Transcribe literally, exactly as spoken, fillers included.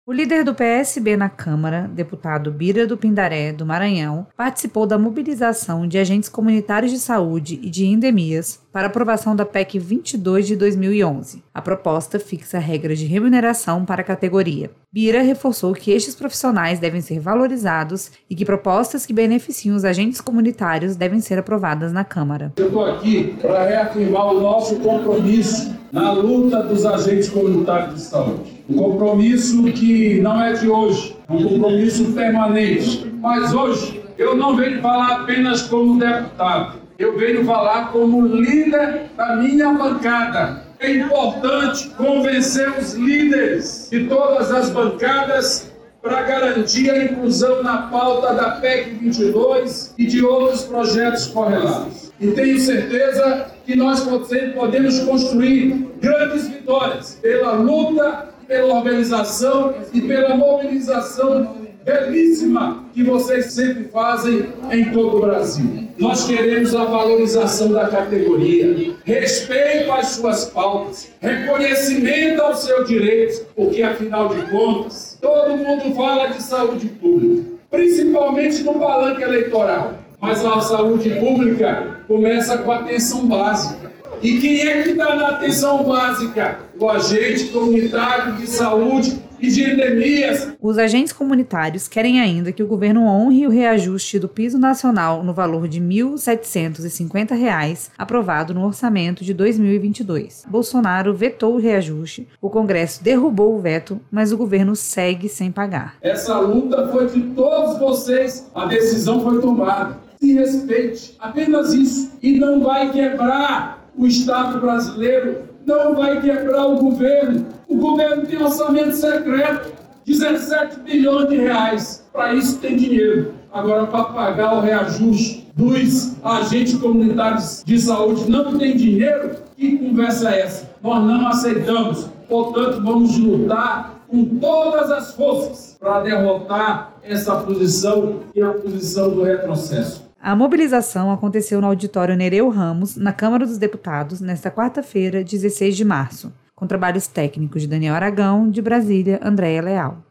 O líder do P S B na Câmara, deputado Bira do Pindaré, do Maranhão, participou da mobilização de agentes comunitários de saúde e de endemias para aprovação da P E C vinte e dois de dois mil e onze. A proposta fixa regras de remuneração para a categoria. Bira reforçou que estes profissionais devem ser valorizados e que propostas que beneficiem os agentes comunitários devem ser aprovadas na Câmara. Eu estou aqui para reafirmar o nosso compromisso na luta dos agentes comunitários de saúde. Um compromisso que não é de hoje, é um compromisso permanente. Mas hoje eu não venho falar apenas como deputado, eu venho falar como líder da minha bancada. É importante convencer os líderes de todas as bancadas para garantir a inclusão na pauta da P E C vinte e dois e de outros projetos correlatos. E tenho certeza que nós podemos construir grandes vitórias pela luta, pela organização e pela mobilização belíssima que vocês sempre fazem em todo o Brasil. Nós queremos a valorização da categoria, respeito às suas pautas, reconhecimento aos seus direitos, porque, afinal de contas, todo mundo fala de saúde pública, principalmente no palanque eleitoral. Mas a saúde pública começa com a atenção básica. E quem é que está na atenção básica? O agente comunitário de saúde e de endemias. Os agentes comunitários querem ainda que o governo honre o reajuste do piso nacional no valor de mil setecentos e cinquenta reais, aprovado no orçamento de dois mil e vinte e dois. Bolsonaro vetou o reajuste, o Congresso derrubou o veto, mas o governo segue sem pagar. Essa luta foi de todos vocês, a decisão foi tomada. Se respeite, apenas isso. E não vai quebrar o Estado brasileiro, não vai quebrar o governo. O governo tem orçamento secreto, dezessete bilhões de reais. Para isso tem dinheiro. Agora, para pagar o reajuste dos agentes comunitários de saúde, não tem dinheiro? Que conversa é essa? Nós não aceitamos. Portanto, vamos lutar com todas as forças para derrotar essa posição, que é a posição do retrocesso. A mobilização aconteceu no auditório Nereu Ramos, na Câmara dos Deputados, nesta quarta-feira, dezesseis de março, com trabalhos técnicos de Daniel Aragão, de Brasília, Andréia Leal.